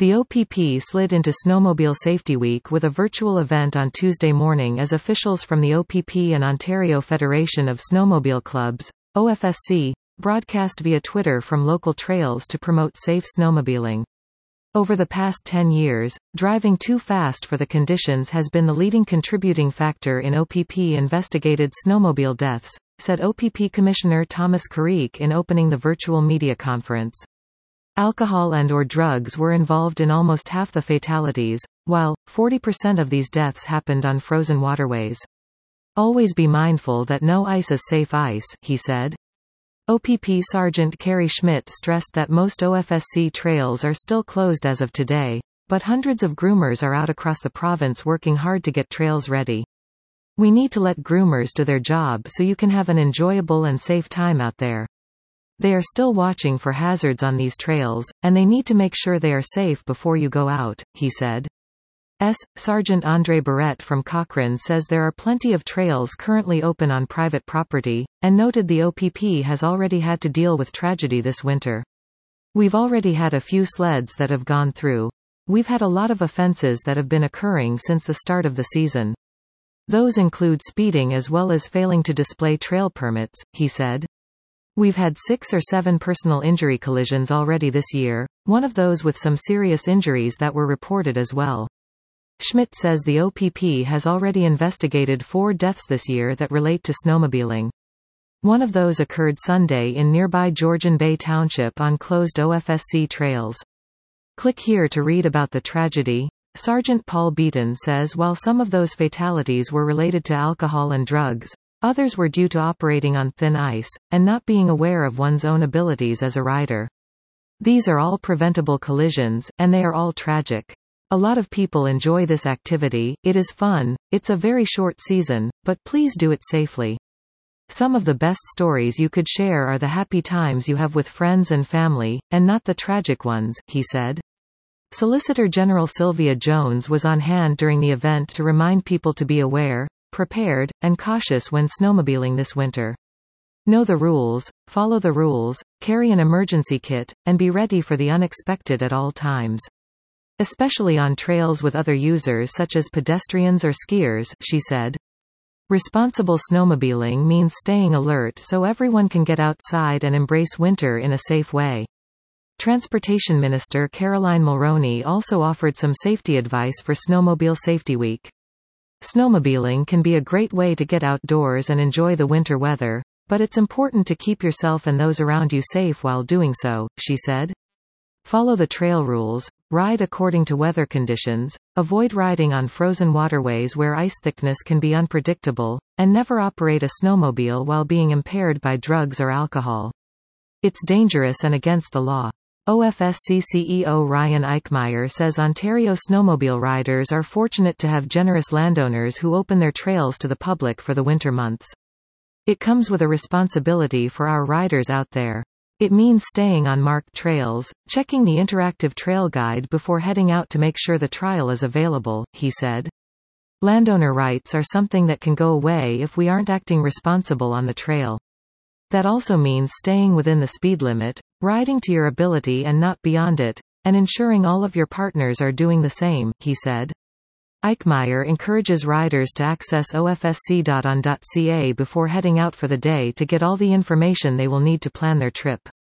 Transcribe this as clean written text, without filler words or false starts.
The OPP slid into Snowmobile Safety Week with a virtual event on Tuesday morning as officials from the OPP and Ontario Federation of Snowmobile Clubs, OFSC, broadcast via Twitter from local trails to promote safe snowmobiling. Over the past 10 years, driving too fast for the conditions has been the leading contributing factor in OPP-investigated snowmobile deaths, said OPP Commissioner Thomas Carrique in opening the virtual media conference. Alcohol and/or drugs were involved in almost half the fatalities, while 40% of these deaths happened on frozen waterways. Always be mindful that no ice is safe ice, he said. OPP Sergeant Kerry Schmidt stressed that most OFSC trails are still closed as of today, but hundreds of groomers are out across the province working hard to get trails ready. We need to let groomers do their job so you can have an enjoyable and safe time out there. They are still watching for hazards on these trails, and they need to make sure they are safe before you go out, he said. Sergeant André Barrett from Cochrane says there are plenty of trails currently open on private property, and noted the OPP has already had to deal with tragedy this winter. We've already had a few sleds that have gone through. We've had a lot of offences that have been occurring since the start of the season. Those include speeding as well as failing to display trail permits, he said. We've had 6 or 7 personal injury collisions already this year, one of those with some serious injuries that were reported as well. Schmidt says the OPP has already investigated 4 deaths this year that relate to snowmobiling. One of those occurred Sunday in nearby Georgian Bay Township on closed OFSC trails. Click here to read about the tragedy. Sergeant Paul Beaton says while some of those fatalities were related to alcohol and drugs, others were due to operating on thin ice, and not being aware of one's own abilities as a rider. These are all preventable collisions, and they are all tragic. A lot of people enjoy this activity, it is fun, it's a very short season, but please do it safely. Some of the best stories you could share are the happy times you have with friends and family, and not the tragic ones, he said. Solicitor General Sylvia Jones was on hand during the event to remind people to be aware, prepared, and cautious when snowmobiling this winter. Know the rules, follow the rules, carry an emergency kit, and be ready for the unexpected at all times. Especially on trails with other users such as pedestrians or skiers, she said. Responsible snowmobiling means staying alert so everyone can get outside and embrace winter in a safe way. Transportation Minister Caroline Mulroney also offered some safety advice for Snowmobile Safety Week. Snowmobiling can be a great way to get outdoors and enjoy the winter weather, but it's important to keep yourself and those around you safe while doing so, she said. Follow the trail rules, ride according to weather conditions, avoid riding on frozen waterways where ice thickness can be unpredictable, and never operate a snowmobile while being impaired by drugs or alcohol. It's dangerous and against the law. OFSC CEO Ryan Eichmeyer says Ontario snowmobile riders are fortunate to have generous landowners who open their trails to the public for the winter months. It comes with a responsibility for our riders out there. It means staying on marked trails, checking the interactive trail guide before heading out to make sure the trail is available, he said. Landowner rights are something that can go away if we aren't acting responsible on the trail. That also means staying within the speed limit, riding to your ability and not beyond it, and ensuring all of your partners are doing the same, he said. Eichmeyer encourages riders to access ofsc.on.ca before heading out for the day to get all the information they will need to plan their trip.